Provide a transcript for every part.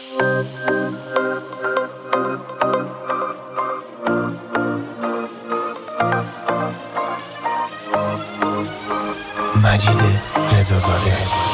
مجید رضازاده.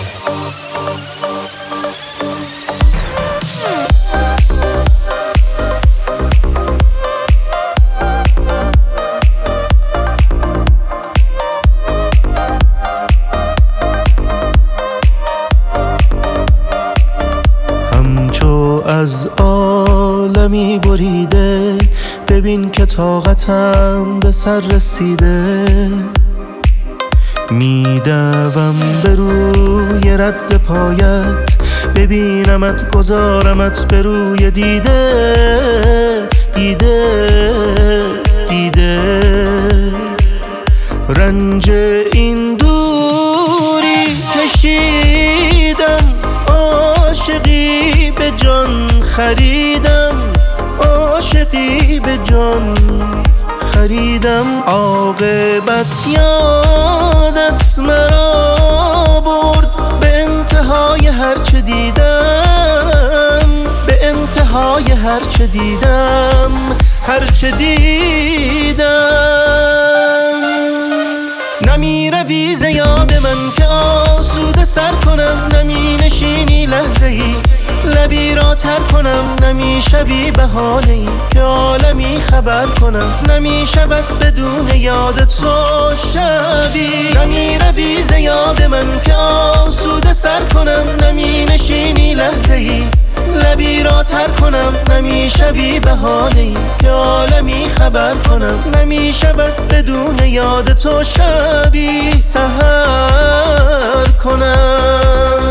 همچو از عالمی بریده، ببین که طاقتم به سر رسیده. میدوم به روی رد پایت، ببینمت گذارمت به روی دیده. دیده دیده رنج این دوری کشیدم، عاشقی به جان خریدم، عاشقی به جان خریدم. عاقبت یادت مرا برد، به انتهای هرچه دیدم، به انتهای هرچه دیدم، هرچه دیدم. نمی روی ز یاد من که آسوده سر کنم، نمی نشینی لحظه ای لبی را تر کنم، نمی شبی بهانه ای که عالمی خبر کنم. نمی شود بدون یاد تو شبی، نمی روی ز یاد من که آسوده سر کنم، نمی نشینی لحظه ای لبی را تر کنم، نمی شبی بهانه ای که عالمی خبر کنم. نمی شود بدون یاد تو شبی سحر کنم.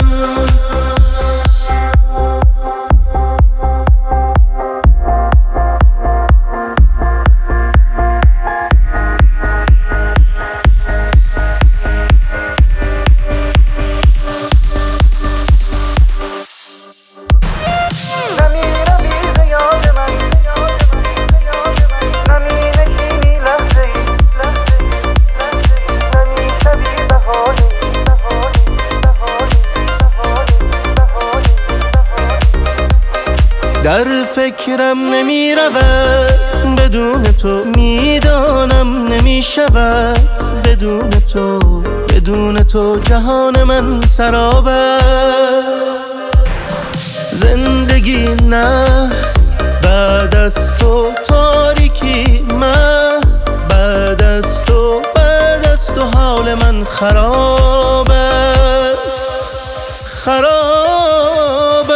در فکرم نمی رود بدون تو، میدانم نمی شود بدون تو. بدون تو جهان من سراب است، زندگی نحس بعد از تو، تاریکی محض بعد از تو. بعد از تو حال من خراب است، خراب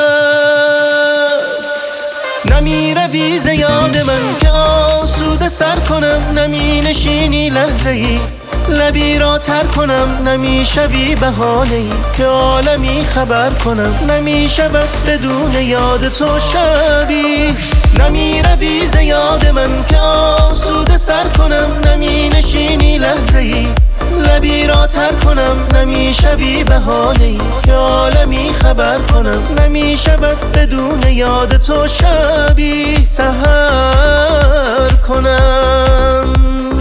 است. نمی روی ز یاد من که آسوده سر کنم، نمی نشینی لحظه ای لبی را تر کنم، نمی شوی بهانه ای که عالمی خبر کنم. نمی شود بدون یاد تو شبی، نمی روی ز یاد من که آسوده سر کنم، نمی نشینی لحظه ای لبی را تر کنم، نمی شوی بهانه ای که عالمی خبر کنم. نمی شود بدون یاد تو شبی سحر کنم.